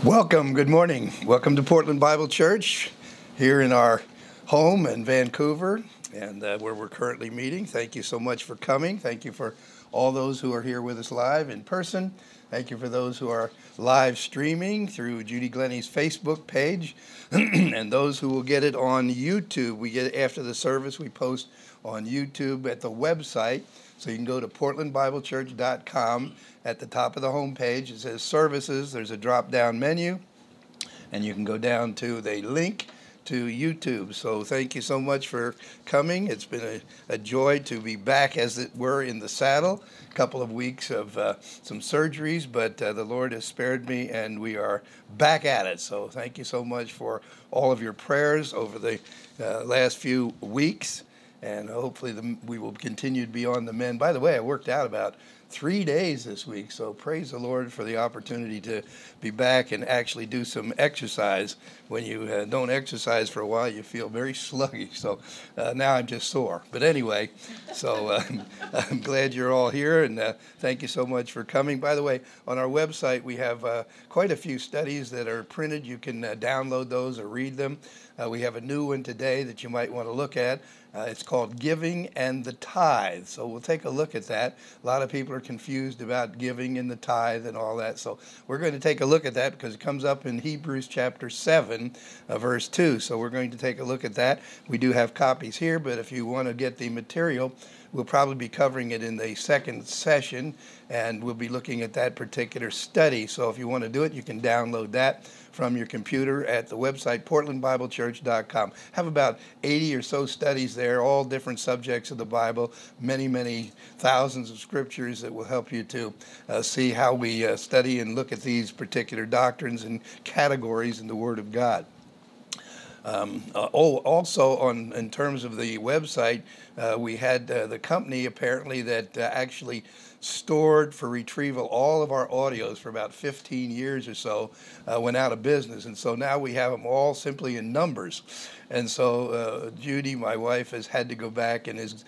Welcome, good morning. Welcome to Portland Bible Church here in our home in Vancouver and where we're currently meeting. Thank you so much for coming. Thank you for all those who are here with us live in person. Thank you for those who are live streaming through Judy Glennie's Facebook page and those who will get it on YouTube. We get it after the service. We post on YouTube at the website. So you can go to portlandbiblechurch.com. At the top of the home page, it says services. There's a drop-down menu, and you can go down to the link to YouTube. So thank you so much for coming. It's been a joy to be back, as it were, in the saddle. A couple of weeks of some surgeries, but the Lord has spared me, and we are back at it. So thank you so much for all of your prayers over the last few weeks. And hopefully we will continue to be on the mend. By the way, I worked out about 3 days this week, so praise the Lord for the opportunity to be back and actually do some exercise. When you don't exercise for a while, you feel very sluggish. So now I'm just sore. But anyway, so I'm glad you're all here, and thank you so much for coming. By the way, on our website, we have quite a few studies that are printed. You can download those or read them. We have a new one today that you might want to look at. It's called Giving and the Tithe. So we'll take a look at that. A lot of people are confused about giving and the tithe and all that. So we're going to take a look at that because it comes up in Hebrews chapter 7, verse 2. So we're going to take a look at that. We do have copies here, but if you want to get the material, we'll probably be covering it in the second session, and we'll be looking at that particular study. So if you want to do it, you can download that from your computer at the website, portlandbiblechurch.com. Have about 80 or so studies there, all different subjects of the Bible, many, many thousands of scriptures that will help you to see how we study and look at these particular doctrines and categories in the Word of God. Also, in terms of the website, we had the company apparently that actually stored for retrieval all of our audios for about 15 years or so went out of business. And so now we have them all simply in numbers. And so Judy, my wife, has had to go back and is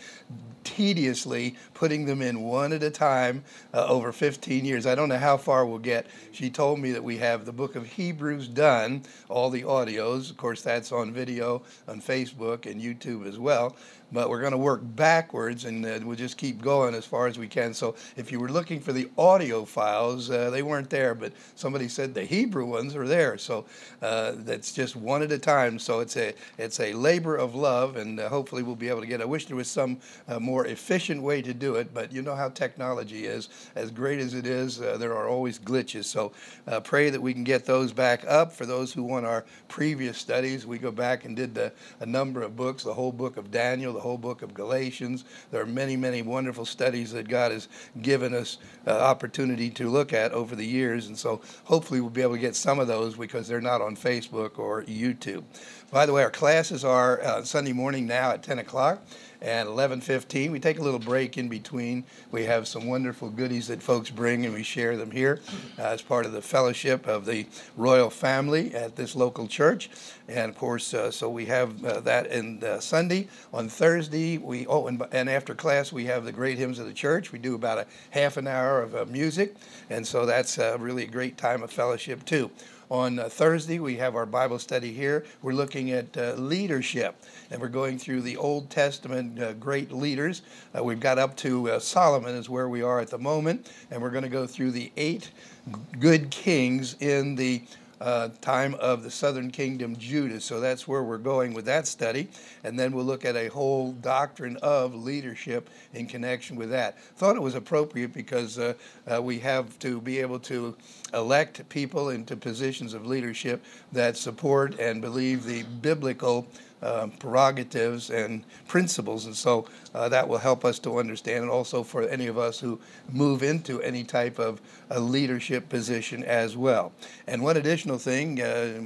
tediously putting them in one at a time over 15 years. I don't know how far we'll get. She told me that we have the book of Hebrews done, all the audios. Of course, that's on video on Facebook and YouTube as well. But we're going to work backwards, and we'll just keep going as far as we can. So if you were looking for the audio files, they weren't there, but somebody said the Hebrew ones are there. So that's just one at a time. So it's a labor of love, and hopefully we'll be able to get it. I wish there was some more efficient way to do it, but you know how technology is. As great as it is, there are always glitches. So pray that we can get those back up. For those who want our previous studies, we go back and did a number of books, the whole book of Daniel, the whole book of Galatians. There are many, many wonderful studies that God has given us opportunity to look at over the years. And so hopefully we'll be able to get some of those because they're not on Facebook or YouTube. By the way, our classes are Sunday morning now at 10 o'clock. And 11:15, we take a little break in between. We have some wonderful goodies that folks bring, and we share them here as part of the fellowship of the royal family at this local church. And of course, so we have that in Sunday. On Thursday, and after class, we have the great hymns of the church. We do about a half an hour of music, and so that's really a great time of fellowship too. On Thursday, we have our Bible study here. We're looking at leadership, and we're going through the Old Testament great leaders. We've got up to Solomon is where we are at the moment, and we're going to go through the 8 good kings in the time of the southern kingdom, Judah. So that's where we're going with that study. And then we'll look at a whole doctrine of leadership in connection with that. Thought it was appropriate because we have to be able to elect people into positions of leadership that support and believe the biblical prerogatives and principles, and so that will help us to understand, and also for any of us who move into any type of a leadership position as well. And one additional thing,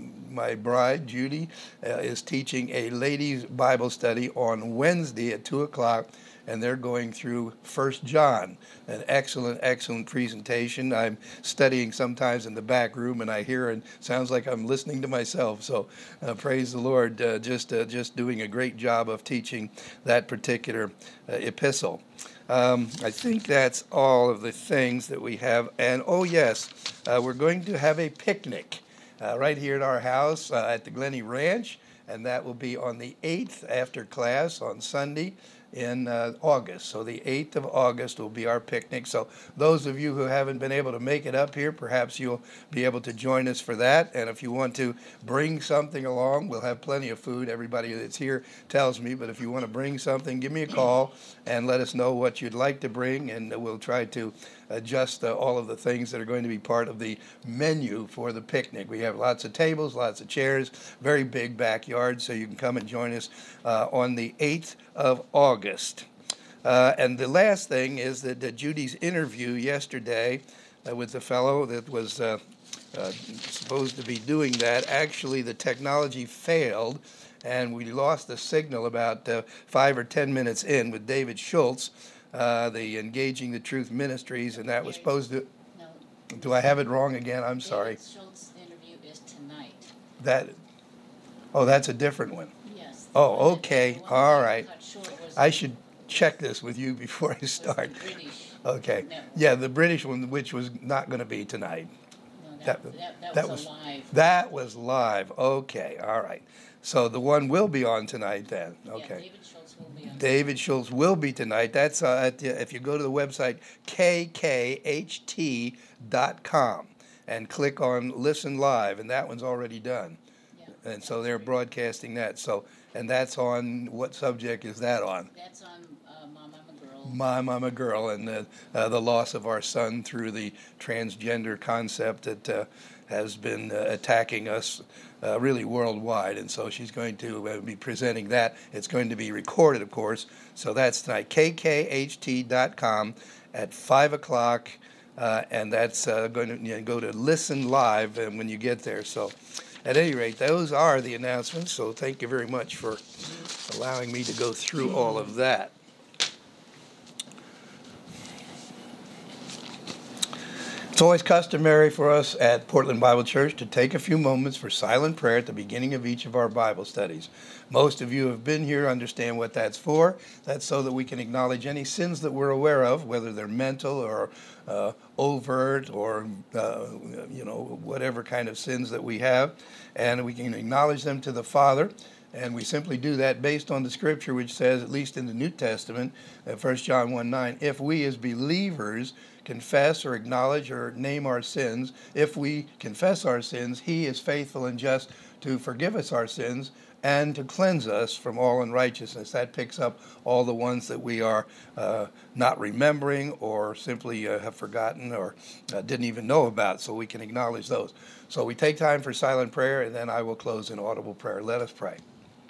my bride, Judy, is teaching a ladies' Bible study on Wednesday at 2 o'clock, and they're going through 1 John, an excellent, excellent presentation. I'm studying sometimes in the back room, and I hear and sounds like I'm listening to myself. So praise the Lord, just doing a great job of teaching that particular epistle. I think that's all of the things that we have. And, oh, yes, we're going to have a picnic. right here at our house at the Glenny Ranch, and that will be on the 8th after class on Sunday in August. So the 8th of August will be our picnic. So those of you who haven't been able to make it up here, perhaps you'll be able to join us for that. And if you want to bring something along, we'll have plenty of food. Everybody that's here tells me, but if you want to bring something, give me a call and let us know what you'd like to bring, and we'll try to adjust all of the things that are going to be part of the menu for the picnic. We have lots of tables, lots of chairs, very big backyard, so you can come and join us on the 8th of August. And the last thing is that Judy's interview yesterday with the fellow that was supposed to be doing that, actually the technology failed, and we lost the signal about 5 or 10 minutes in with David Schultz, the Engaging the Truth Ministries, and that was supposed to... No. Do I have it wrong again? I'm sorry. David Schultz's interview is tonight. That's a different one. Yes. Oh, okay. All right. Cut short was I should check this with you before I start. the British. Okay. network. Yeah, the British one, which was not going to be tonight. No, That that was was a live. That was live. Okay. All right. So the one will be on tonight then. Yeah, Okay. David Schultz will be on. David Schultz will be tonight. That's if you go to the website kkht.com and click on Listen Live, and that one's already done. Yeah, And so they're broadcasting that. So, and that's on, what subject is that on? that's on Mom, I'm a Girl. Mom, I'm a Girl, and the loss of our son through the transgender concept that has been attacking us really worldwide. And so she's going to be presenting that. It's going to be recorded, of course. So that's tonight, kkht.com at 5 o'clock. And that's going to go to Listen Live when you get there. So at any rate, those are the announcements. So thank you very much for allowing me to go through all of that. It's always customary for us at Portland Bible Church to take a few moments for silent prayer at the beginning of each of our Bible studies. Most of you have been here, understand what that's for. That's so that we can acknowledge any sins that we're aware of, whether they're mental or overt or, whatever kind of sins that we have. And we can acknowledge them to the Father. And we simply do that based on the scripture which says, at least in the New Testament, 1 John 1:9, if we as believers confess or acknowledge or name our sins, if we confess our sins, he is faithful and just to forgive us our sins and to cleanse us from all unrighteousness. That picks up all the ones that we are not remembering or simply have forgotten or didn't even know about, so we can acknowledge those. So we take time for silent prayer, and then I will close in audible prayer. Let us pray.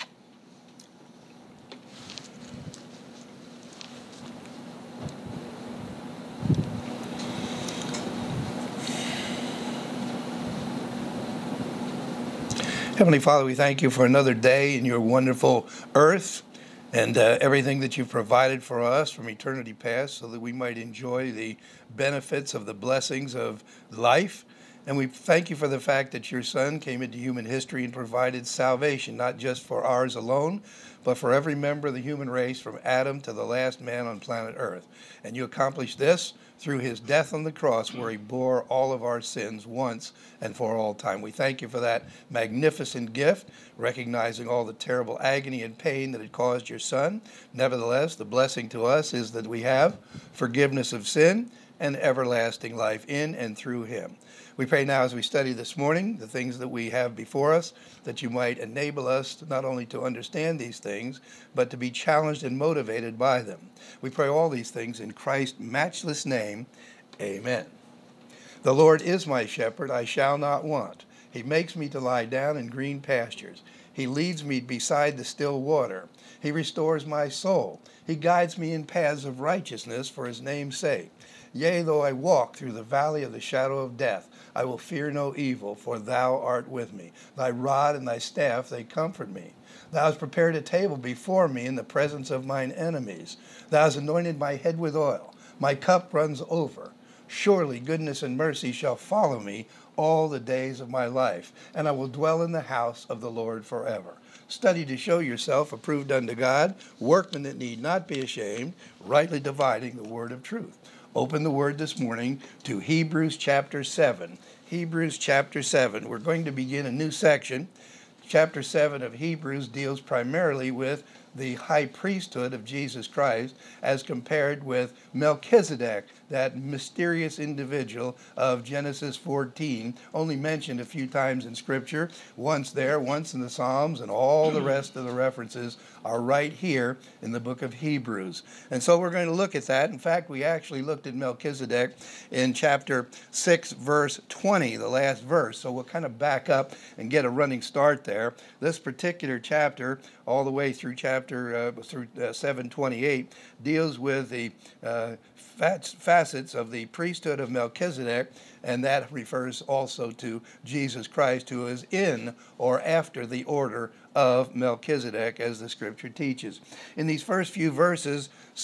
Heavenly Father, we thank you for another day in your wonderful earth and everything that you've provided for us from eternity past so that we might enjoy the benefits of the blessings of life. And we thank you for the fact that your Son came into human history and provided salvation, not just for ours alone, but for every member of the human race from Adam to the last man on planet Earth. And you accomplished this through his death on the cross, where he bore all of our sins once and for all time. We thank you for that magnificent gift, recognizing all the terrible agony and pain that it caused your Son. Nevertheless, the blessing to us is that we have forgiveness of sin and everlasting life in and through him. We pray now as we study this morning the things that we have before us, that you might enable us not only to understand these things, but to be challenged and motivated by them. We pray all these things in Christ's matchless name. Amen. The Lord is my shepherd, I shall not want. He makes me to lie down in green pastures. He leads me beside the still water. He restores my soul. He guides me in paths of righteousness for his name's sake. Yea, though I walk through the valley of the shadow of death, I will fear no evil, for thou art with me. Thy rod and thy staff, they comfort me. Thou hast prepared a table before me in the presence of mine enemies. Thou hast anointed my head with oil. My cup runs over. Surely goodness and mercy shall follow me all the days of my life, and I will dwell in the house of the Lord forever. Study to show yourself approved unto God, workmen that need not be ashamed, rightly dividing the word of truth. open the Word this morning to Hebrews chapter 7. Hebrews chapter 7. We're going to begin a new section. Chapter 7 of Hebrews deals primarily with the high priesthood of Jesus Christ as compared with Melchizedek, that mysterious individual of Genesis 14, only mentioned a few times in Scripture, once there, once in the Psalms, and all the rest of the references are right here in the book of Hebrews. And so we're going to look at that. In fact, we actually looked at Melchizedek in chapter 6, verse 20, the last verse. So we'll kind of back up and get a running start there. This particular chapter, all the way through chapter 728, deals with the facets of the priesthood of Melchizedek, and that refers also to Jesus Christ, who is in or after the order of Melchizedek, as the Scripture teaches. In these first few verses,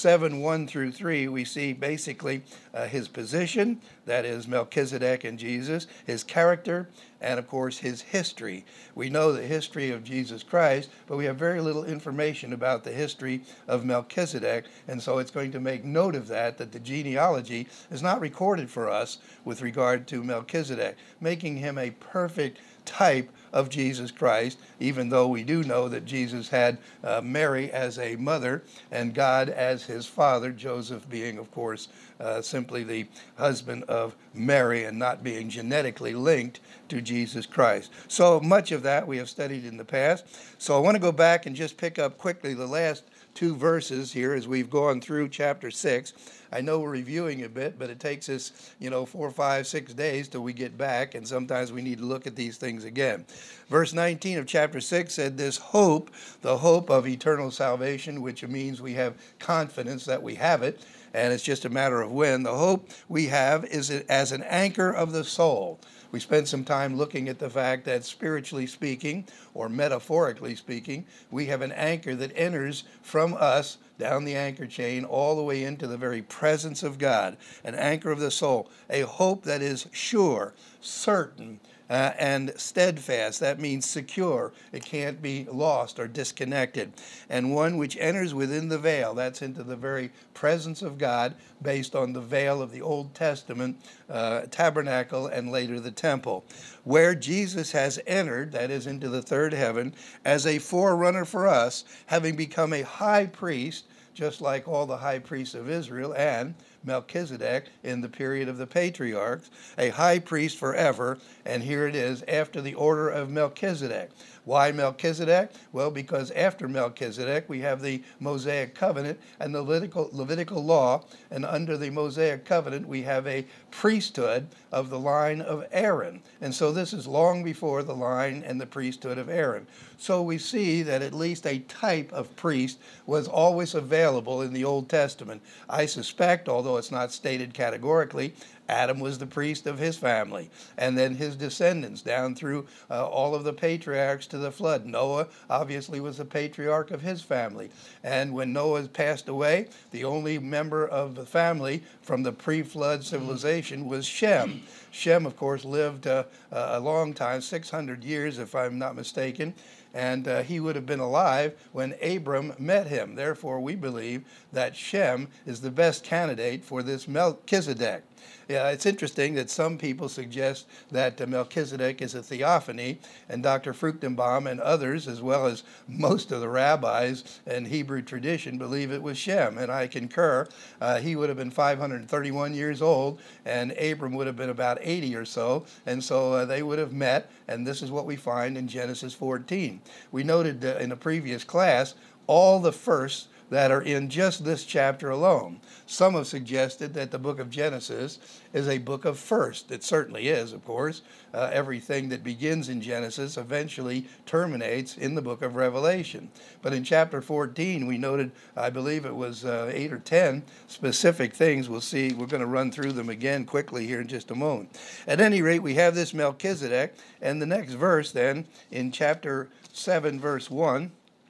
7:1 through 3, we see basically his position, that is Melchizedek and Jesus, his character, and of course his history. We know the history of Jesus Christ, but we have very little information about the history of Melchizedek, and so it's going to make note of that the genealogy is not recorded for us with regard to Melchizedek, making him a perfect type of Jesus Christ, even though we do know that Jesus had Mary as a mother and God as his father, Joseph being, of course, simply the husband of Mary and not being genetically linked to Jesus Christ. So much of that we have studied in the past. So I want to go back and just pick up quickly the last two verses here as we've gone through chapter 6. I know we're reviewing a bit, but it takes us, 4, 5, 6 days till we get back, and sometimes we need to look at these things again. Verse 19 of chapter 6 said, this hope, the hope of eternal salvation, which means we have confidence that we have it, and it's just a matter of when. The hope we have is as an anchor of the soul. We spent some time looking at the fact that spiritually speaking, or metaphorically speaking, we have an anchor that enters from us down the anchor chain all the way into the very presence of God, an anchor of the soul, a hope that is sure, certain, and steadfast. That means secure. It can't be lost or disconnected. And one which enters within the veil, that's into the very presence of God, based on the veil of the Old Testament tabernacle and later the temple, where Jesus has entered, that is into the third heaven, as a forerunner for us, having become a high priest, just like all the high priests of Israel and Melchizedek in the period of the patriarchs, a high priest forever, and here it is, after the order of Melchizedek. Why Melchizedek? Well, because after Melchizedek, we have the Mosaic covenant and the Levitical law, and under the Mosaic covenant, we have a priesthood of the line of Aaron. And so this is long before the line and the priesthood of Aaron. So we see that at least a type of priest was always available in the Old Testament. I suspect, although it's not stated categorically, Adam was the priest of his family, and then his descendants down through all of the patriarchs to the flood. Noah obviously was the patriarch of his family, and when Noah passed away, the only member of the family from the pre-flood civilization was Shem. Shem, of course, lived a long time, 600 years if I'm not mistaken, and he would have been alive when Abram met him. Therefore, we believe that Shem is the best candidate for this Melchizedek. Yeah, it's interesting that some people suggest that Melchizedek is a theophany, and Dr. Fruchtenbaum and others, as well as most of the rabbis in Hebrew tradition, believe it was Shem, and I concur. He would have been 531 years old, and Abram would have been about 80 or so, and so they would have met, and this is what we find in Genesis 14. We noted in a previous class all the firsts that are in just this chapter alone. Some have suggested that the book of Genesis is a book of first. It certainly is, of course. Everything that begins in Genesis eventually terminates in the book of Revelation. But in chapter 14, we noted, I believe it was 8 or 10 specific things. We'll see. We're going to run through them again quickly here in just a moment. At any rate, we have this Melchizedek, and the next verse then, in chapter 7, verse 1,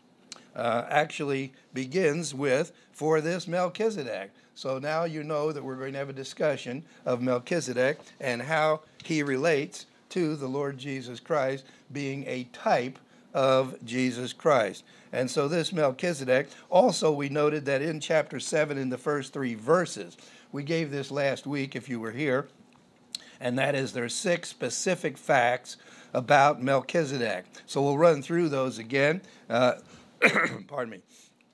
actually begins with, for this Melchizedek. So now you know that we're going to have a discussion of Melchizedek and how he relates to the Lord Jesus Christ being a type of Jesus Christ. And so this Melchizedek, also we noted that in chapter 7 in the first 3 verses, we gave this last week if you were here, and that is there's 6 specific facts about Melchizedek. So we'll run through those again. Pardon me.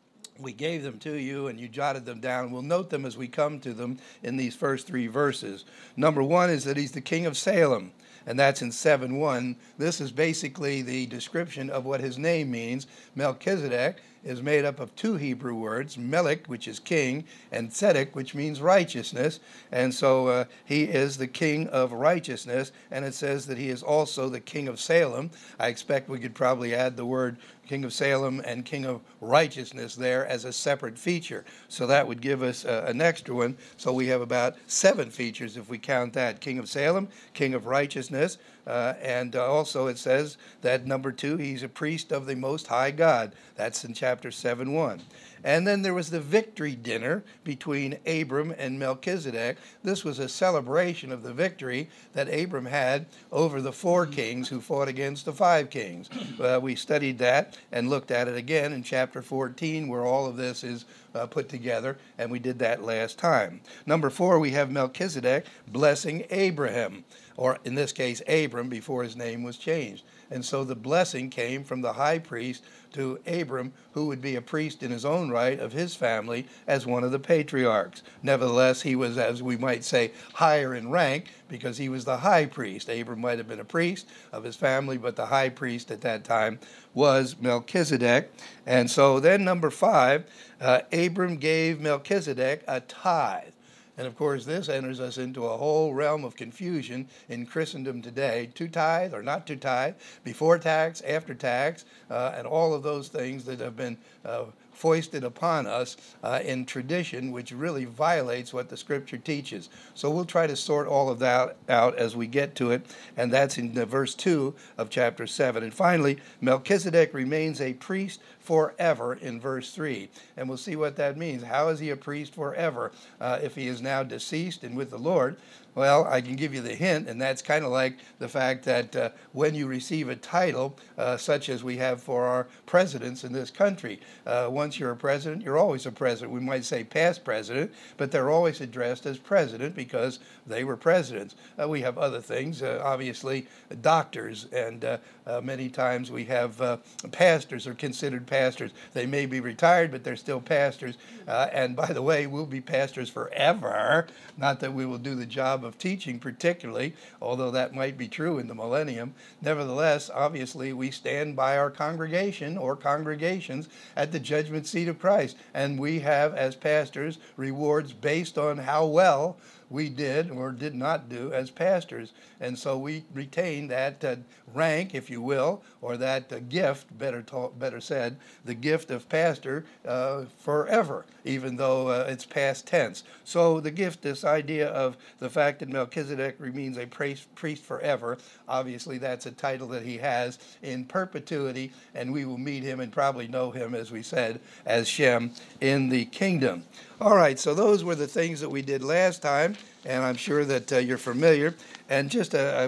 We gave them to you and you jotted them down. We'll note them as we come to them in these first 3 verses. Number 1 is that he's the king of Salem, and that's in 7:1. This is basically the description of what his name means. Melchizedek is made up of 2 Hebrew words, Melech, which is king, and Tzedek, which means righteousness. And so he is the king of righteousness, and it says that he is also the king of Salem. I expect we could probably add the word king of Salem and king of righteousness there as a separate feature. So that would give us an extra one. So we have about 7 features if we count that. King of Salem, king of righteousness, and also it says that number 2, he's a priest of the Most High God. That's in chapter 7:1. And then there was the victory dinner between Abram and Melchizedek. This was a celebration of the victory that Abram had over the 4 kings who fought against the 5 kings. We studied that and looked at it again in chapter 14, where all of this is put together, and we did that last time. Number 4, we have Melchizedek blessing Abraham, or in this case, Abram, before his name was changed. And so the blessing came from the high priest to Abram, who would be a priest in his own right of his family as one of the patriarchs. Nevertheless, he was, as we might say, higher in rank because he was the high priest. Abram might have been a priest of his family, but the high priest at that time was Melchizedek. And so then number 5, Abram gave Melchizedek a tithe. And of course, this enters us into a whole realm of confusion in Christendom today. To tithe or not to tithe, before tax, after tax, and all of those things that have been foisted upon us in tradition, which really violates what the Scripture teaches. So we'll try to sort all of that out as we get to it, and that's in verse 2 of chapter 7. And finally, Melchizedek remains a priest forever in verse 3. And we'll see what that means. How is he a priest forever if he is now deceased and with the Lord? Well, I can give you the hint, and that's kind of like the fact that when you receive a title, such as we have for our presidents in this country, once you're a president, you're always a president. We might say past president, but they're always addressed as president because they were presidents. We have other things, obviously doctors, and many times we have pastors are considered pastors. They may be retired, but they're still pastors. And by the way, we'll be pastors forever. Not that we will do the job of teaching particularly, although that might be true in the millennium. Nevertheless, obviously, we stand by our congregation or congregations at the judgment seat of Christ. And we have, as pastors, rewards based on how well we did or did not do as pastors. And so we retain that rank, if you will, or that gift, better said, the gift of pastor forever, even though it's past tense. So the gift, this idea of the fact that Melchizedek remains a priest forever, obviously that's a title that he has in perpetuity, and we will meet him and probably know him, as we said, as Shem in the kingdom. All right, so those were the things that we did last time, and I'm sure that you're familiar. And just a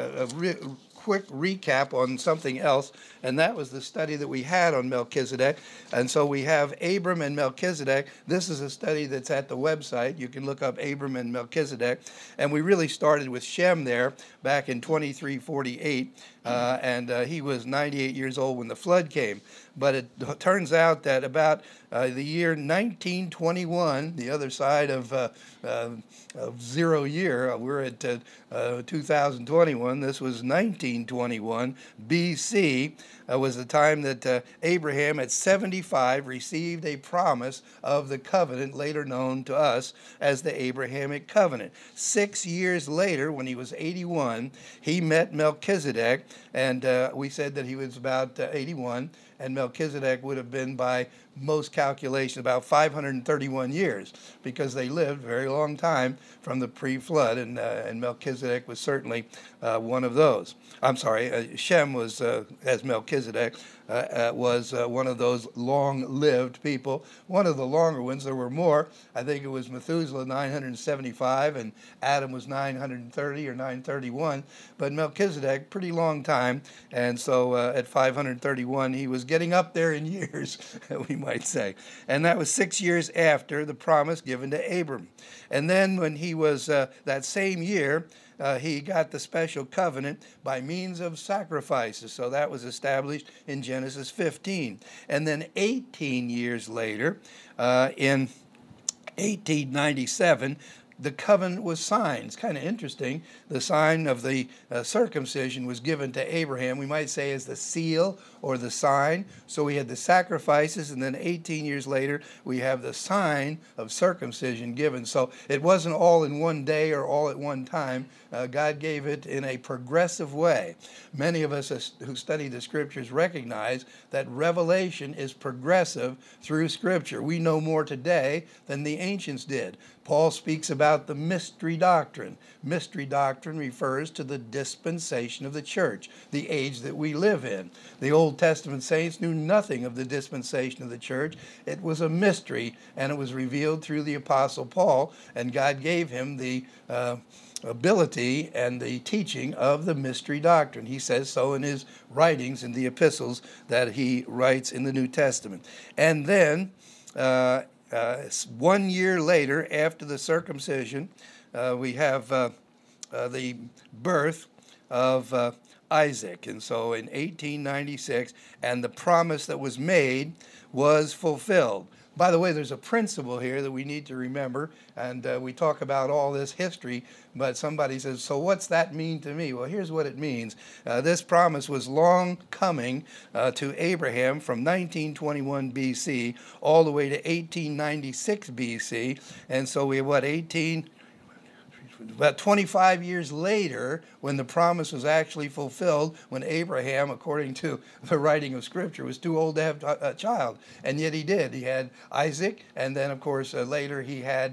quick recap on something else, and that was the study that we had on Melchizedek. And so we have Abram and Melchizedek. This is a study that's at the website. You can look up Abram and Melchizedek. And we really started with Shem there back in 2348, and he was 98 years old when the flood came. But it turns out that about the year 1921, the other side of 0 year, we're at 2021, this was 1921 BC, was the time that Abraham at 75 received a promise of the covenant, later known to us as the Abrahamic covenant. 6 years later, when he was 81, he met Melchizedek, and we said that he was about 81, and Melchizedek would have been, by most calculations, about 531 years, because they lived a very long time from the pre-flood, and Melchizedek was certainly one of those. I'm sorry, Shem was, as Melchizedek, was one of those long-lived people. One of the longer ones. There were more. I think it was Methuselah, 975, and Adam was 930 or 931. But Melchizedek, pretty long time. And so at 531, he was getting up there in years, we might say. And that was 6 years after the promise given to Abram. And then when he was, that same year, he got the special covenant by means of sacrifices. So that was established in Genesis 15. And then 18 years later, in 1897, the covenant was signed. It's kind of interesting. The sign of the circumcision was given to Abraham, we might say, as the seal or the sign. So we had the sacrifices, and then 18 years later, we have the sign of circumcision given. So it wasn't all in one day or all at one time. God gave it in a progressive way. Many of us who study the Scriptures recognize that revelation is progressive through Scripture. We know more today than the ancients did. Paul speaks about the mystery doctrine. Mystery doctrine refers to the dispensation of the church, the age that we live in. The Old Testament saints knew nothing of the dispensation of the church. It was a mystery, and it was revealed through the Apostle Paul, and God gave him the ability and the teaching of the mystery doctrine. He says so in his writings in the epistles that he writes in the New Testament. And then 1 year later, after the circumcision, we have the birth of Isaac. And so in 1896, and the promise that was made was fulfilled. By the way, there's a principle here that we need to remember, and we talk about all this history, but somebody says, so what's that mean to me? Well, here's what it means. This promise was long coming to Abraham from 1921 BC all the way to 1896 BC, and so we have, about 25 years later, when the promise was actually fulfilled, when Abraham, according to the writing of Scripture, was too old to have a child. And yet he did. He had Isaac, and then, of course, later he had,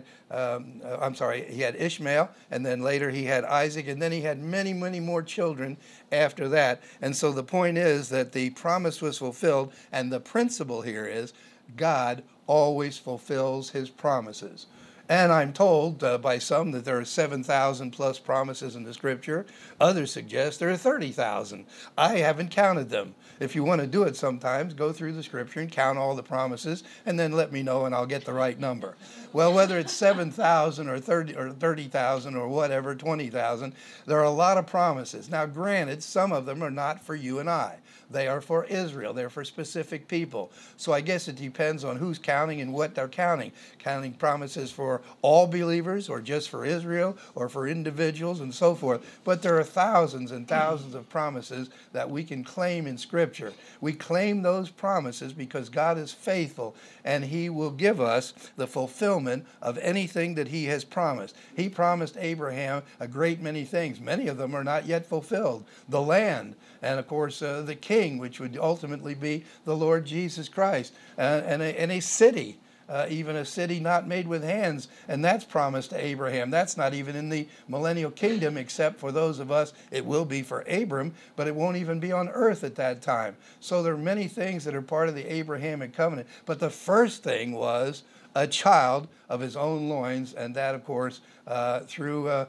he had Ishmael, and then later he had Isaac, and then he had many, many more children after that. And so the point is that the promise was fulfilled, and the principle here is God always fulfills his promises. And I'm told by some that there are 7,000 plus promises in the Scripture. Others suggest there are 30,000. I haven't counted them. If you want to do it sometimes, go through the Scripture and count all the promises, and then let me know and I'll get the right number. Well, whether it's 7,000 or 30,000 or whatever, 20,000, there are a lot of promises. Now, granted, some of them are not for you and I. They are for Israel. They're for specific people. So I guess it depends on who's counting and what they're counting. Counting promises for all believers or just for Israel or for individuals and so forth. But there are thousands and thousands of promises that we can claim in Scripture. We claim those promises because God is faithful and he will give us the fulfillment of anything that he has promised. He promised Abraham a great many things. Many of them are not yet fulfilled. The land, and of course the king, which would ultimately be the Lord Jesus Christ, and a city, even a city not made with hands, and that's promised to Abraham. That's not even in the millennial kingdom, except for those of us, it will be for Abram, but it won't even be on earth at that time. So there are many things that are part of the Abrahamic covenant, but the first thing was a child of his own loins, and that, of course, through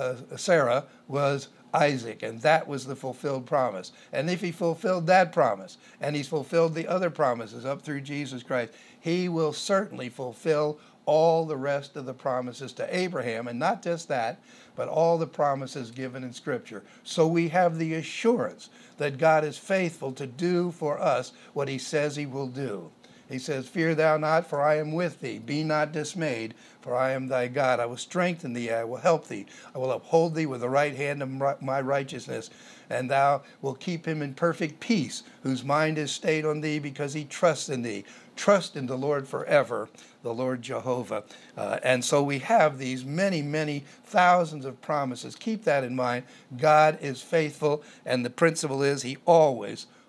Sarah, was Isaac, and that was the fulfilled promise. And if he fulfilled that promise, and he's fulfilled the other promises up through Jesus Christ, he will certainly fulfill all the rest of the promises to Abraham, and not just that, but all the promises given in Scripture. So we have the assurance that God is faithful to do for us what he says he will do. He says, fear thou not, for I am with thee. Be not dismayed, for I am thy God. I will strengthen thee. I will help thee. I will uphold thee with the right hand of my righteousness. And thou wilt keep him in perfect peace, whose mind is stayed on thee, because he trusts in thee. Trust in the Lord forever, the Lord Jehovah. And so we have these many, many thousands of promises. Keep that in mind. God is faithful, and the principle is he always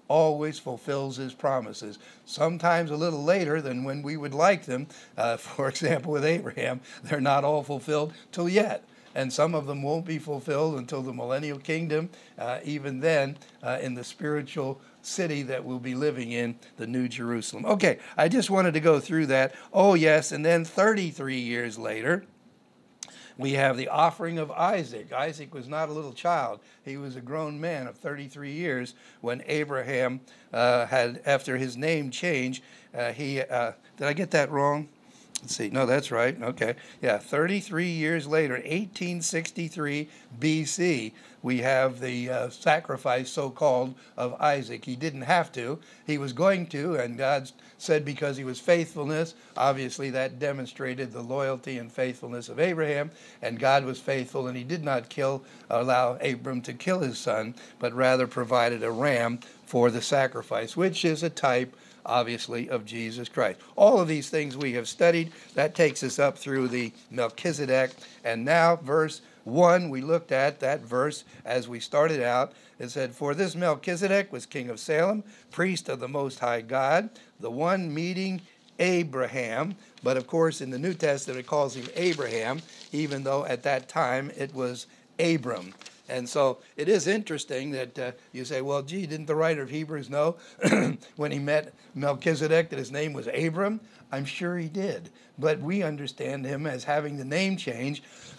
always fulfills his promises, sometimes a little later than when we would like them. For example, with Abraham, they're not all fulfilled till yet. And some of them won't be fulfilled until the millennial kingdom, even then, in the spiritual city that we'll be living in, the New Jerusalem. Okay, I just wanted to go through that. Oh, yes, and then 33 years later, we have the offering of Isaac. Isaac was not a little child. He was a grown man of 33 years when Abraham had, after his name changed, did I get that wrong? Let's see. No, that's right. Okay. Yeah, 33 years later, 1863 BC, we have the sacrifice, so-called, of Isaac. He didn't have to. He was going to, and God said because he was faithfulness, obviously that demonstrated the loyalty and faithfulness of Abraham, and God was faithful, and he did not allow Abram to kill his son, but rather provided a ram for the sacrifice, which is a type, obviously, of Jesus Christ. All of these things we have studied. That takes us up through the Melchizedek. And now, verse 1, we looked at that verse as we started out. It said, "For this Melchizedek was king of Salem, priest of the Most High God, the one meeting Abraham." But of course, in the New Testament, it calls him Abraham, even though at that time it was Abram. And so it is interesting that you say, well, gee, didn't the writer of Hebrews know when he met Melchizedek that his name was Abram? I'm sure he did. But we understand him as having the name change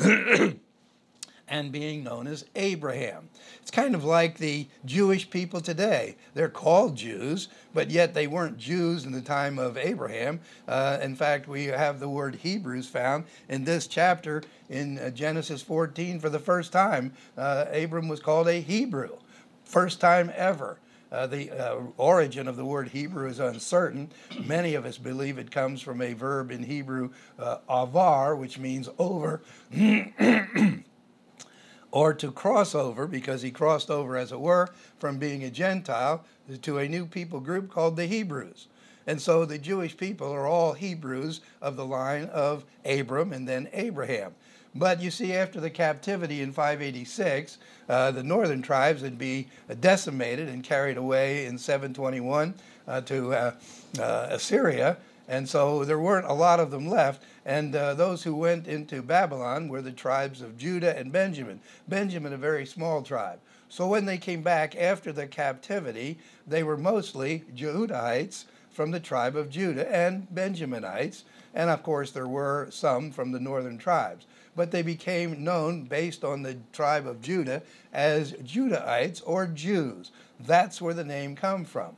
and being known as Abraham. It's kind of like the Jewish people today. They're called Jews, but yet they weren't Jews in the time of Abraham. In fact, we have the word Hebrews found in this chapter in Genesis 14 for the first time. Abram was called a Hebrew. First time ever. The origin of the word Hebrew is uncertain. Many of us believe it comes from a verb in Hebrew, avar, which means over, or to cross over, because he crossed over, as it were, from being a Gentile to a new people group called the Hebrews. And so the Jewish people are all Hebrews of the line of Abram and then Abraham. But you see, after the captivity in 586, the northern tribes would be decimated and carried away in 721 to Assyria. And so there weren't a lot of them left. And those who went into Babylon were the tribes of Judah and Benjamin. Benjamin, a very small tribe. So when they came back after the captivity, they were mostly Judahites from the tribe of Judah and Benjaminites. And of course, there were some from the northern tribes. But they became known, based on the tribe of Judah, as Judahites or Jews. That's where the name came from.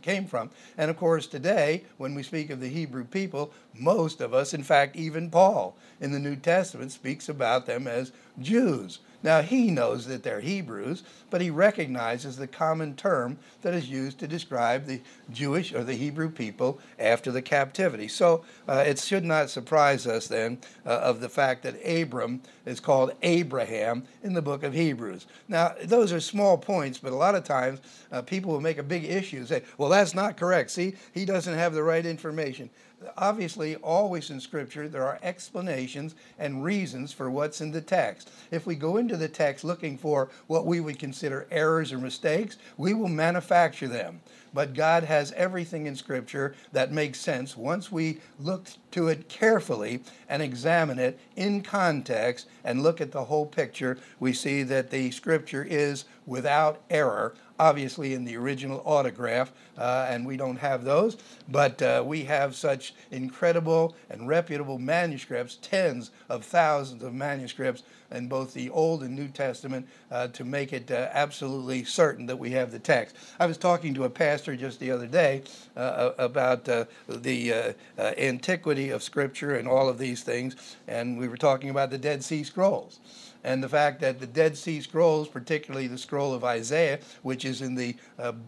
And of course, today, when we speak of the Hebrew people, most of us, in fact, even Paul in the New Testament, speaks about them as Jews. Now, he knows that they're Hebrews, but he recognizes the common term that is used to describe the Jewish or the Hebrew people after the captivity. So it should not surprise us then of the fact that Abram is called Abraham in the book of Hebrews. Now, those are small points, but a lot of times people will make a big issue and say, well, that's not correct. See, he doesn't have the right information. Obviously, always in Scripture, there are explanations and reasons for what's in the text. If we go into the text looking for what we would consider errors or mistakes, we will manufacture them. But God has everything in Scripture that makes sense once we look to it carefully and examine it in context and look at the whole picture. We see that the Scripture is without error, obviously in the original autograph, and we don't have those, but we have such incredible and reputable manuscripts, tens of thousands of manuscripts in both the Old and New Testament to make it absolutely certain that we have the text. I was talking to a pastor just the other day about the antiquity of Scripture and all of these things, and we were talking about the Dead Sea Scrolls. And the fact that the Dead Sea Scrolls, particularly the scroll of Isaiah, which is in the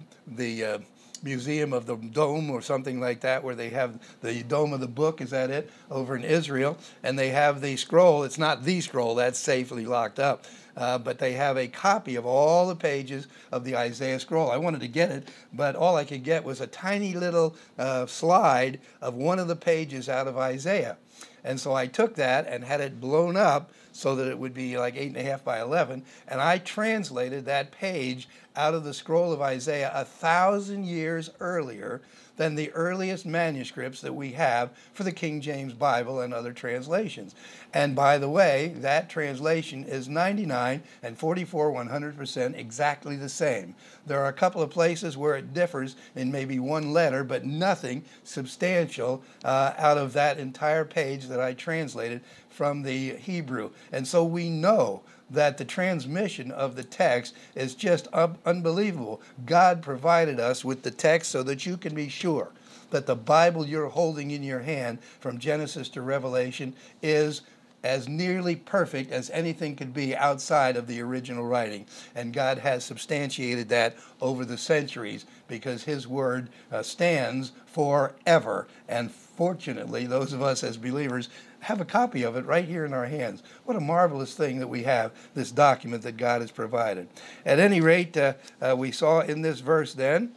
Museum of the Dome or something like that, where they have the Dome of the Book, is that it, over in Israel, and they have the scroll. It's not the scroll, that's safely locked up, but they have a copy of all the pages of the Isaiah scroll. I wanted to get it, but all I could get was a tiny little slide of one of the pages out of Isaiah. And so I took that and had it blown up so that it would be like 8.5 by 11, and I translated that page out of the scroll of Isaiah 1,000 years earlier than the earliest manuscripts that we have for the King James Bible and other translations. And by the way, that translation is 99 and 44 100% exactly the same. There are a couple of places where it differs in maybe one letter, but nothing substantial out of that entire page that I translated from the Hebrew. And so we know that the transmission of the text is just unbelievable. God provided us with the text so that you can be sure that the Bible you're holding in your hand from Genesis to Revelation is as nearly perfect as anything could be outside of the original writing. And God has substantiated that over the centuries because his word stands forever. And fortunately, those of us as believers have a copy of it right here in our hands. What a marvelous thing that we have this document that God has provided. At any rate, we saw in this verse then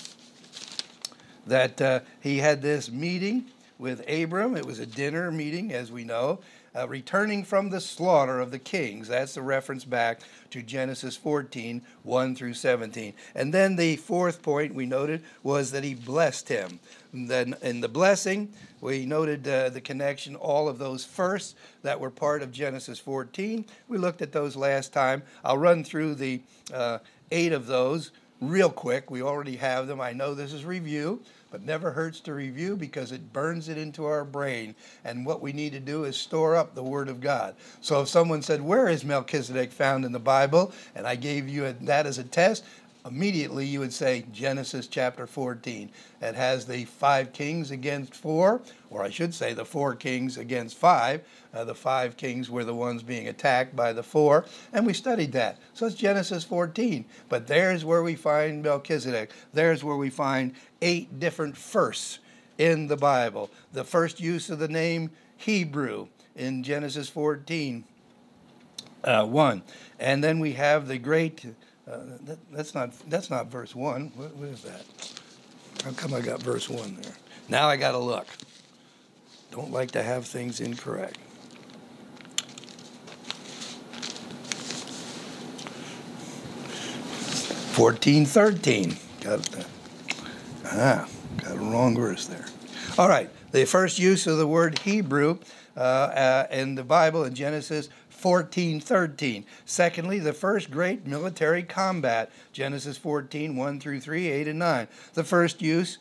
that he had this meeting with Abram. It was a dinner meeting, as we know, returning from the slaughter of the kings. That's the reference back to Genesis 14, 1 through 17. And then the fourth point we noted was that he blessed him. And then in the blessing, we noted the connection, all of those firsts that were part of Genesis 14. We looked at those last time. I'll run through the 8 of those real quick. We already have them. I know this is review, but never hurts to review because it burns it into our brain. And what we need to do is store up the Word of God. So if someone said, where is Melchizedek found in the Bible? And I gave you that as a test, immediately you would say Genesis chapter 14. It has the 5 kings against 4, or I should say the 4 kings against 5. The 5 kings were the ones being attacked by the 4, and we studied that. So it's Genesis 14. But there's where we find Melchizedek. There's where we find 8 different firsts in the Bible. The first use of the name Hebrew in Genesis 14, 1. And then we have the great... that's not verse 1. What is that? How come I got verse 1 there? Now I got to look. Don't like to have things incorrect. 14:13. Got a wrong verse there. All right. The first use of the word Hebrew in the Bible in Genesis 14:13. Secondly, the first great military combat, Genesis 14, 1 through 3, 8 and 9. The first use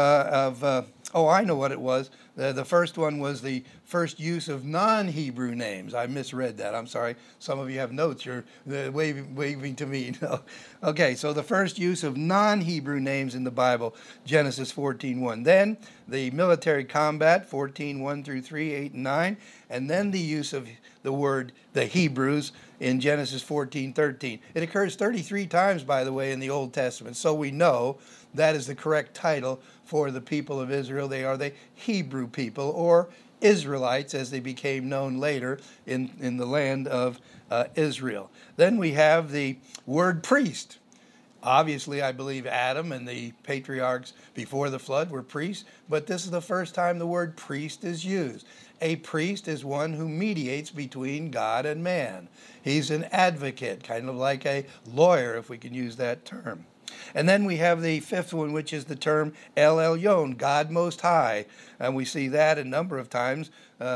I know what it was. The first one was the first use of non-Hebrew names. I misread that. I'm sorry. Some of you have notes. You're waving to me. No. Okay, so the first use of non-Hebrew names in the Bible, Genesis 14:1. Then the military combat, 14:1 through 3, 8 and 9. And then the use of the word, the Hebrews, in Genesis 14:13. It occurs 33 times, by the way, in the Old Testament. So we know that is the correct title for the people of Israel. They are the Hebrew people, or Israelites, as they became known later in the land of Israel. Then we have the word priest. Obviously, I believe Adam and the patriarchs before the flood were priests, but this is the first time the word priest is used. A priest is one who mediates between God and man. He's an advocate, kind of like a lawyer, if we can use that term. And then we have the fifth one, which is the term El Elyon, God Most High. And we see that a number of times,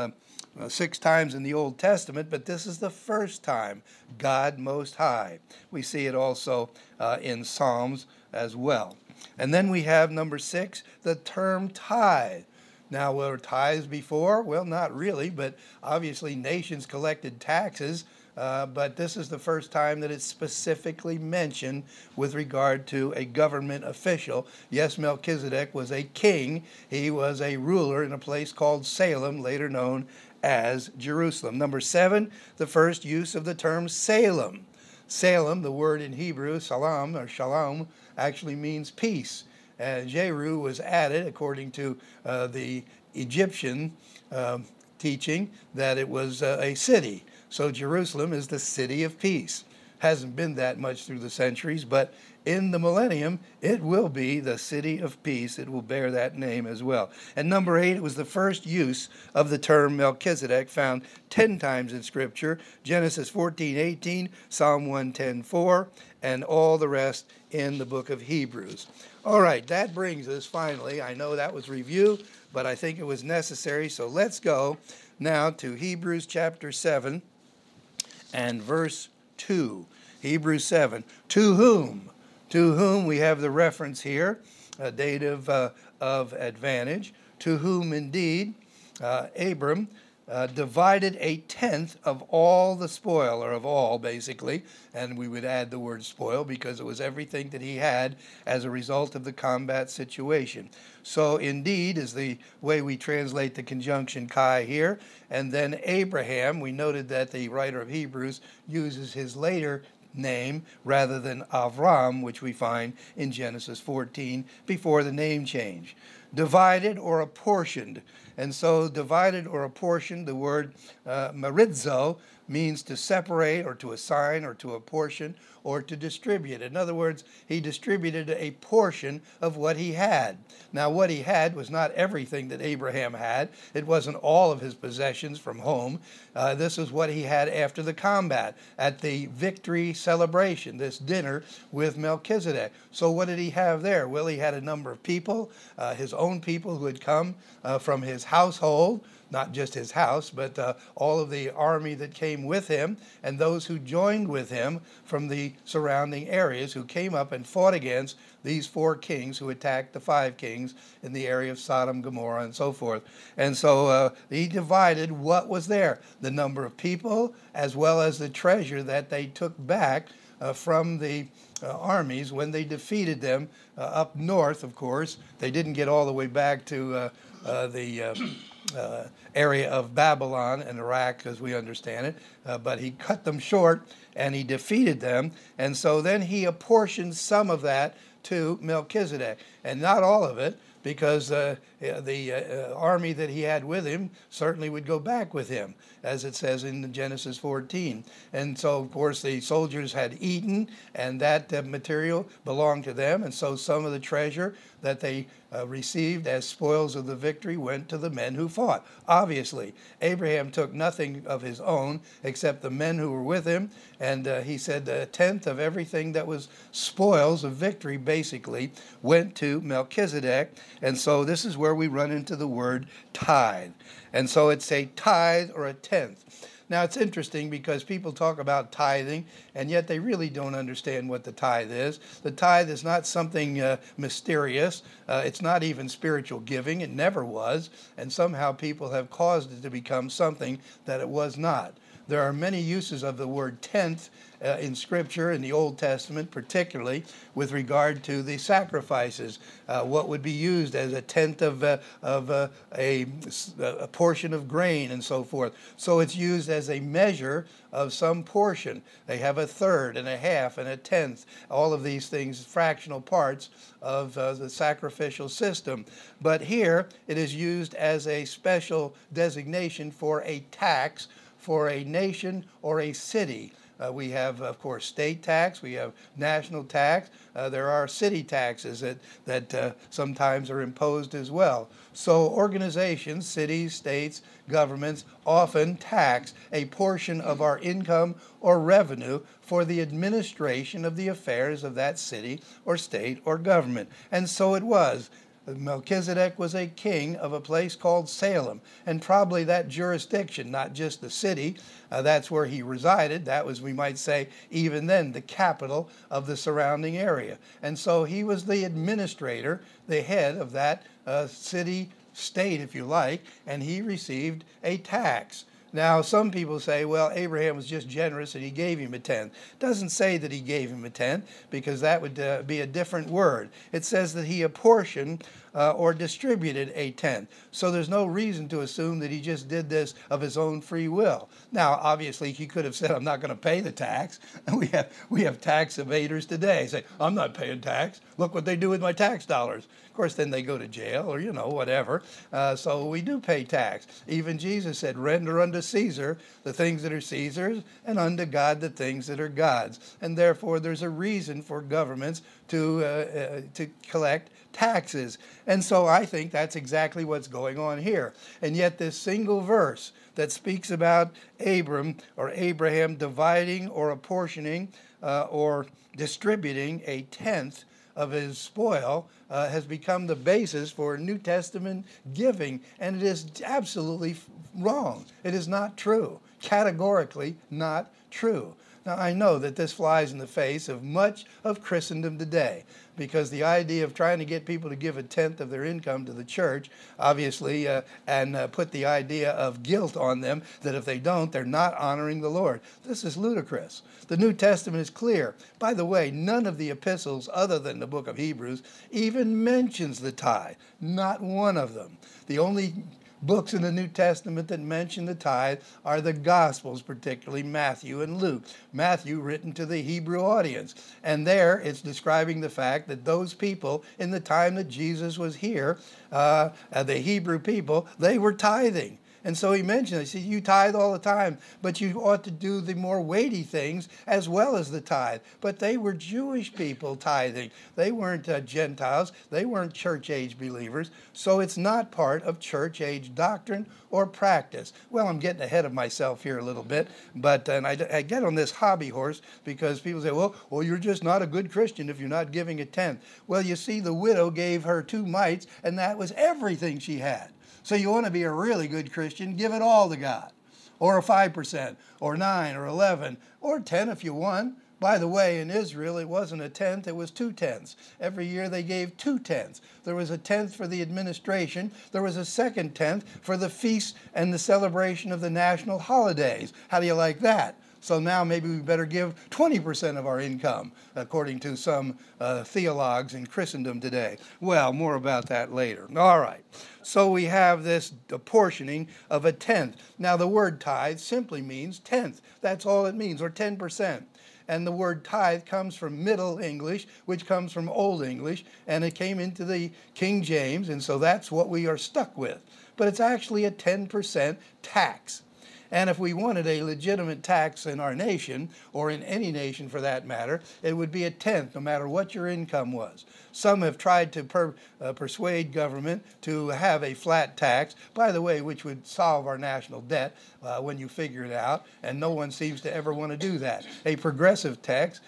6 times in the Old Testament, but this is the first time, God Most High. We see it also in Psalms as well. And then we have number 6, the term tithe. Now, were tithes before? Well, not really, but obviously nations collected taxes. But this is the first time that it's specifically mentioned with regard to a government official. Yes, Melchizedek was a king. He was a ruler in a place called Salem, later known as Jerusalem. Number 7, the first use of the term Salem. Salem, the word in Hebrew, salam or shalom, actually means peace. Jeru was added according to the Egyptian teaching that it was a city. So Jerusalem is the city of peace. Hasn't been that much through the centuries, but in the millennium, it will be the city of peace. It will bear that name as well. And number 8, it was the first use of the term Melchizedek, found 10 times in Scripture: Genesis 14:18, Psalm 110:4, and all the rest in the book of Hebrews. All right, that brings us finally, I know that was review, but I think it was necessary, so let's go now to Hebrews chapter 7 and verse 2. Hebrews 7, to whom? To whom we have the reference here, a dative of advantage, to whom indeed Abram divided a tenth of all the spoil, or of all basically, and we would add the word spoil because it was everything that he had as a result of the combat situation. So indeed is the way we translate the conjunction Kai here. And then Abraham, we noted that the writer of Hebrews uses his later name rather than Avram, which we find in Genesis 14 before the name change. Divided or apportioned. And so divided or apportioned, the word maridzo, means to separate or to assign or to apportion or to distribute. In other words, he distributed a portion of what he had. Now, what he had was not everything that Abraham had. It wasn't all of his possessions from home. This is what he had after the combat at the victory celebration, this dinner with Melchizedek. So what did he have there? Well, he had a number of people, his own people who had come from his household, not just his house, but all of the army that came with him, and those who joined with him from the surrounding areas, who came up and fought against these 4 kings who attacked the 5 kings in the area of Sodom, Gomorrah, and so forth. And so he divided what was there, the number of people, as well as the treasure that they took back from the armies when they defeated them up north, of course. They didn't get all the way back to the area of Babylon and Iraq, as we understand it, but he cut them short and he defeated them. And so then he apportioned some of that to Melchizedek, and not all of it, because the army that he had with him certainly would go back with him, as it says in Genesis 14. And so, of course, the soldiers had eaten, and that material belonged to them, and so some of the treasure that they received as spoils of the victory went to the men who fought. Obviously, Abraham took nothing of his own except the men who were with him, and he said a tenth of everything that was spoils of victory basically went to Melchizedek. And so this is where we run into the word tithe. And so it's a tithe or a tenth. Now, it's interesting because people talk about tithing, and yet they really don't understand what the tithe is. The tithe is not something mysterious. It's not even spiritual giving. It never was. And somehow people have caused it to become something that it was not. There are many uses of the word tenth in Scripture, in the Old Testament particularly, with regard to the sacrifices. What would be used as a tenth of a portion of grain and so forth. So it's used as a measure of some portion. They have a third and a half and a tenth, all of these things, fractional parts of the sacrificial system. But here it is used as a special designation for a tax for a nation or a city. We have, of course, state tax. We have national tax. There are city taxes that sometimes are imposed as well. So organizations, cities, states, governments often tax a portion of our income or revenue for the administration of the affairs of that city or state or government. And so it was. Melchizedek was a king of a place called Salem, and probably that jurisdiction, not just the city, that's where he resided. That was, we might say, even then, the capital of the surrounding area. And so he was the administrator, the head of that city, state, if you like, and he received a tax. Now, some people say, well, Abraham was just generous and he gave him a tenth. It doesn't say that he gave him a tenth, because that would be a different word. It says that he apportioned or distributed a tenth. So there's no reason to assume that he just did this of his own free will. Now, obviously, he could have said, I'm not going to pay the tax. And we have tax evaders today. Say, I'm not paying tax. Look what they do with my tax dollars. Of course, then they go to jail or, whatever. So we do pay tax. Even Jesus said, render unto Caesar the things that are Caesar's, and unto God the things that are God's. And therefore, there's a reason for governments to collect taxes. And so I think that's exactly what's going on here. And yet this single verse that speaks about Abraham dividing or apportioning or distributing a tenth of his spoil has become the basis for New Testament giving. And it is absolutely wrong. It is not true. Categorically not true. Now, I know that this flies in the face of much of Christendom today, because the idea of trying to get people to give a tenth of their income to the church, obviously, and put the idea of guilt on them that if they don't, they're not honoring the Lord. This is ludicrous. The New Testament is clear. By the way, none of the epistles, other than the book of Hebrews, even mentions the tithe. Not one of them. The only books in the New Testament that mention the tithe are the Gospels, particularly Matthew and Luke. Matthew written to the Hebrew audience. And there it's describing the fact that those people in the time that Jesus was here, the Hebrew people, they were tithing. And so he mentioned, he said, you tithe all the time, but you ought to do the more weighty things as well as the tithe. But they were Jewish people tithing. They weren't Gentiles. They weren't church-age believers. So it's not part of church-age doctrine or practice. Well, I'm getting ahead of myself here a little bit, but and I get on this hobby horse because people say, well, you're just not a good Christian if you're not giving a tenth. Well, you see, the widow gave her 2 mites, and that was everything she had. So you want to be a really good Christian, give it all to God. Or a 5%, or 9, or 11, or 10 if you want. By the way, in Israel, it wasn't a tenth, it was 2 tenths. Every year they gave 2 tenths. There was a tenth for the administration. There was a second tenth for the feasts and the celebration of the national holidays. How do you like that? So now maybe we better give 20% of our income, according to some theologues in Christendom today. Well, more about that later. All right. So we have this apportioning of a tenth. Now, the word tithe simply means tenth. That's all it means, or 10%. And the word tithe comes from Middle English, which comes from Old English, and it came into the King James, and so that's what we are stuck with. But it's actually a 10% tax. And if we wanted a legitimate tax in our nation, or in any nation for that matter, it would be a tenth, no matter what your income was. Some have tried to persuade government to have a flat tax, by the way, which would solve our national debt when you figure it out, and no one seems to ever want to do that. A progressive tax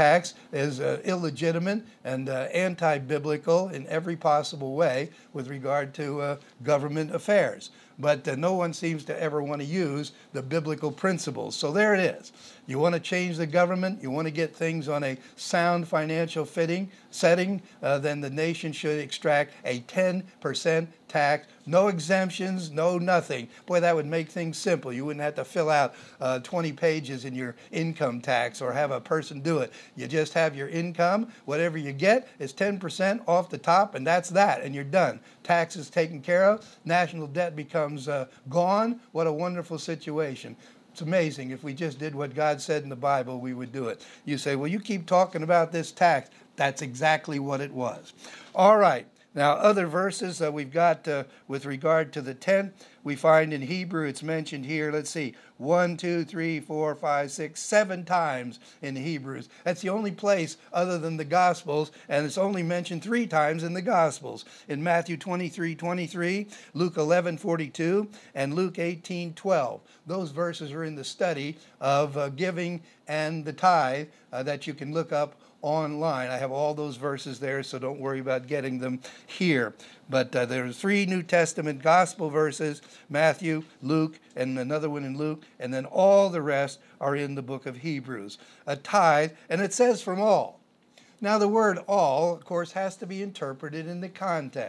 is illegitimate and anti-biblical in every possible way with regard to government affairs. But no one seems to ever want to use the biblical principles. So there it is. You want to change the government, you want to get things on a sound financial setting, then the nation should extract a 10% tax, no exemptions, no nothing. Boy, that would make things simple. You wouldn't have to fill out 20 pages in your income tax or have a person do it. You just have your income, whatever you get is 10% off the top, and that's that, and you're done. Taxes taken care of, national debt becomes gone. What a wonderful situation. It's amazing. If we just did what God said in the Bible, we would do it. You say, well, you keep talking about this tax. That's exactly what it was. All right. Now, other verses that we've got with regard to the tenth, we find in Hebrew, it's mentioned here, let's see, 1, 2, 3, 4, 5, 6, 7 times in Hebrews. That's the only place other than the Gospels, and it's only mentioned 3 times in the Gospels. In Matthew 23:23, Luke 11:42, and Luke 18:12. Those verses are in the study of giving and the tithe that you can look up online. I have all those verses there, so don't worry about getting them here. But there are 3 New Testament gospel verses, Matthew, Luke, and another one in Luke, and then all the rest are in the book of Hebrews. A tithe, and it says from all. Now the word all, of course, has to be interpreted in the context.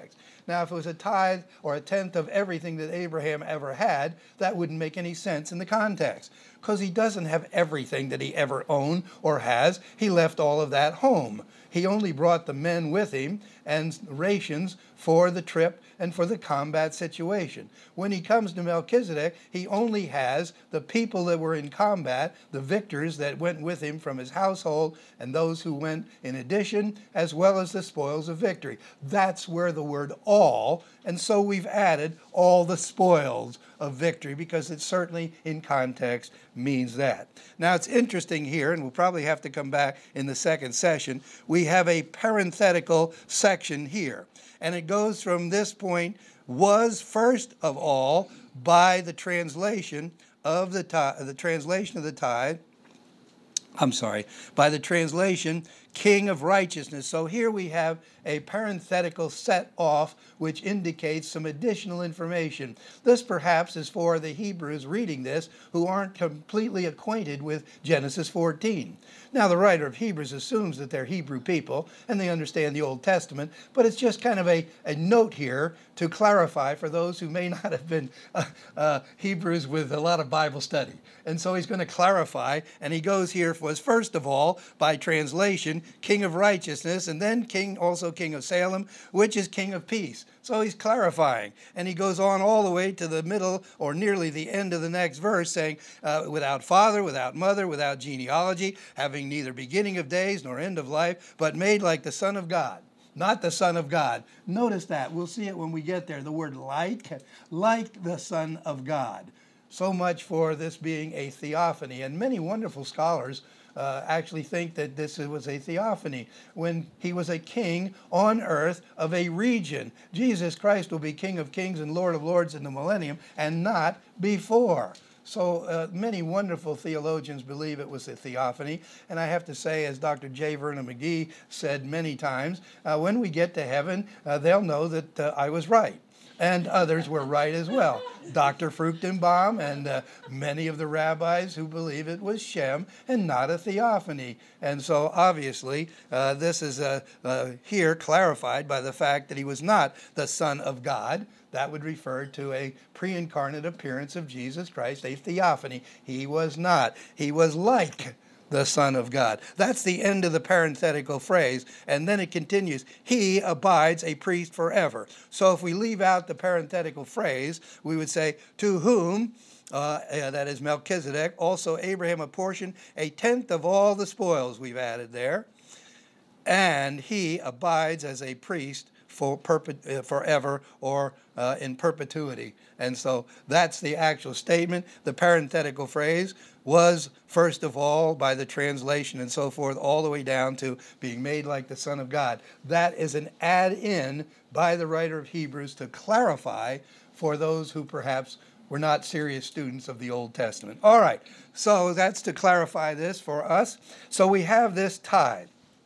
Now, if it was a tithe or a tenth of everything that Abraham ever had, that wouldn't make any sense in the context, because he doesn't have everything that he ever owned or has. He left all of that home. He only brought the men with him and rations for the trip and for the combat situation. When he comes to Melchizedek, he only has the people that were in combat, the victors that went with him from his household, and those who went in addition, as well as the spoils of victory. That's where the word all, and so we've added all the spoils of victory, because it certainly in context means that. Now it's interesting here, and we'll probably have to come back in the second session, we have a parenthetical section here. And it goes from this point, was first of all, by the translation of the tithe, by the translation, King of Righteousness. So here we have a parenthetical set off which indicates some additional information. This perhaps is for the Hebrews reading this who aren't completely acquainted with Genesis 14. Now the writer of Hebrews assumes that they're Hebrew people and they understand the Old Testament, but it's just kind of a note here to clarify for those who may not have been Hebrews with a lot of Bible study. And so he's going to clarify, and he goes here, was first of all, by translation, King of Righteousness, and then also King of Salem, which is King of Peace. So he's clarifying, and he goes on all the way to the middle or nearly the end of the next verse, saying, without father, without mother, without genealogy, having neither beginning of days nor end of life, but made like the Son of God. Not the Son of God. Notice that. We'll see it when we get there. The word like the Son of God. So much for this being a theophany. And many wonderful scholars actually think that this was a theophany when he was a king on earth of a region. Jesus Christ will be King of Kings and Lord of Lords in the millennium, and not before. So many wonderful theologians believe it was a theophany. And I have to say, as Dr. J. Vernon McGee said many times, when we get to heaven, they'll know that I was right. And others were right as well. Dr. Fruchtenbaum and many of the rabbis who believe it was Shem and not a theophany. And so obviously this is here clarified by the fact that he was not the Son of God. That would refer to a pre-incarnate appearance of Jesus Christ, a theophany. He was not. He was like the Son of God. That's the end of the parenthetical phrase, and then it continues, he abides a priest forever. So if we leave out the parenthetical phrase, we would say, to whom, that is Melchizedek, also Abraham apportioned a tenth of all the spoils, we've added there, and he abides as a priest forever or in perpetuity. And so that's the actual statement. The parenthetical phrase was first of all by the translation and so forth, all the way down to being made like the Son of God. That is an add-in by the writer of Hebrews to clarify for those who perhaps were not serious students of the Old Testament. All right, so that's to clarify this for us. So we have this tithe.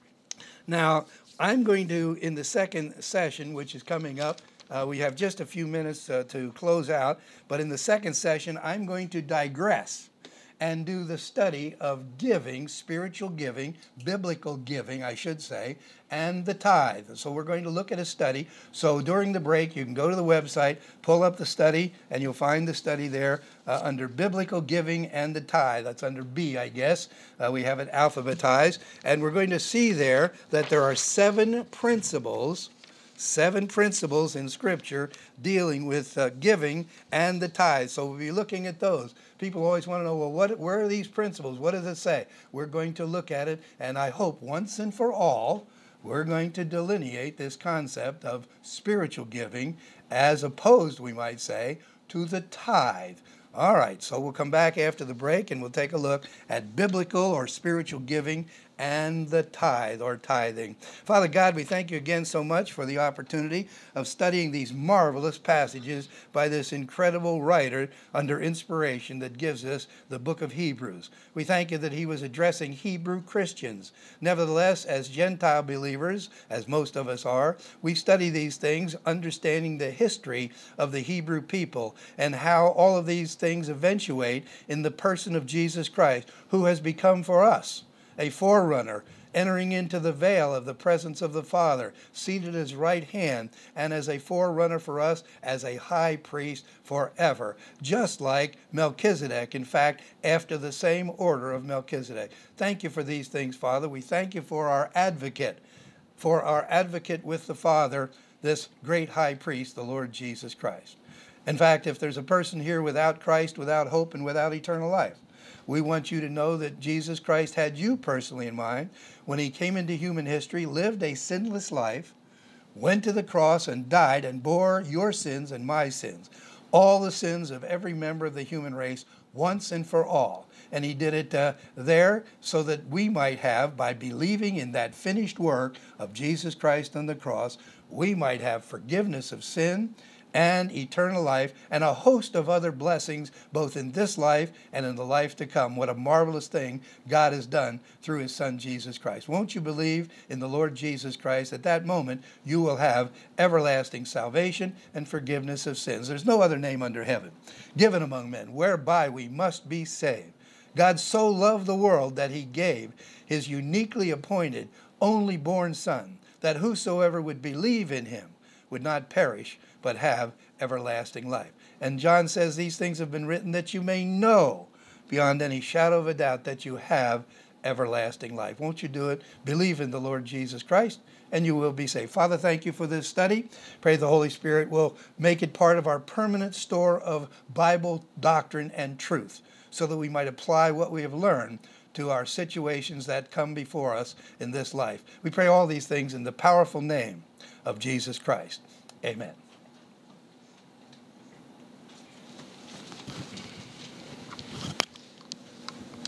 Now, I'm going to, in the second session, which is coming up, we have just a few minutes to close out, but in the second session, I'm going to digress and do the study of giving, spiritual giving, biblical giving, I should say, and the tithe. So we're going to look at a study. So during the break, you can go to the website, pull up the study, and you'll find the study there under biblical giving and the tithe. That's under B, I guess. We have it alphabetized. And we're going to see there that there are seven principles in Scripture dealing with giving and the tithe. So we'll be looking at those. People always want to know, well, where are these principles? What does it say? We're going to look at it, and I hope once and for all, we're going to delineate this concept of spiritual giving as opposed, we might say, to the tithe. All right, so we'll come back after the break, and we'll take a look at biblical or spiritual giving and the tithe or tithing. Father God, we thank you again so much for the opportunity of studying these marvelous passages by this incredible writer under inspiration that gives us the book of Hebrews. We thank you that he was addressing Hebrew Christians. Nevertheless, as Gentile believers, as most of us are, we study these things understanding the history of the Hebrew people and how all of these things eventuate in the person of Jesus Christ, who has become for us a forerunner, entering into the veil of the presence of the Father, seated at his right hand, and as a forerunner for us, as a high priest forever, just like Melchizedek, in fact, after the same order of Melchizedek. Thank you for these things, Father. We thank you for our advocate with the Father, this great high priest, the Lord Jesus Christ. In fact, if there's a person here without Christ, without hope, and without eternal life, we want you to know that Jesus Christ had you personally in mind when he came into human history, lived a sinless life, went to the cross and died and bore your sins and my sins, all the sins of every member of the human race once and for all. And he did it there so that we might have, by believing in that finished work of Jesus Christ on the cross, we might have forgiveness of sin and eternal life, and a host of other blessings, both in this life and in the life to come. What a marvelous thing God has done through his Son, Jesus Christ. Won't you believe in the Lord Jesus Christ? At that moment, you will have everlasting salvation and forgiveness of sins. There's no other name under heaven given among men whereby we must be saved. God so loved the world that he gave his uniquely appointed, only born Son, that whosoever would believe in him would not perish, but have everlasting life. And John says these things have been written that you may know beyond any shadow of a doubt that you have everlasting life. Won't you do it? Believe in the Lord Jesus Christ, and you will be saved. Father, thank you for this study. Pray the Holy Spirit will make it part of our permanent store of Bible doctrine and truth, so that we might apply what we have learned to our situations that come before us in this life. We pray all these things in the powerful name of Jesus Christ. Amen.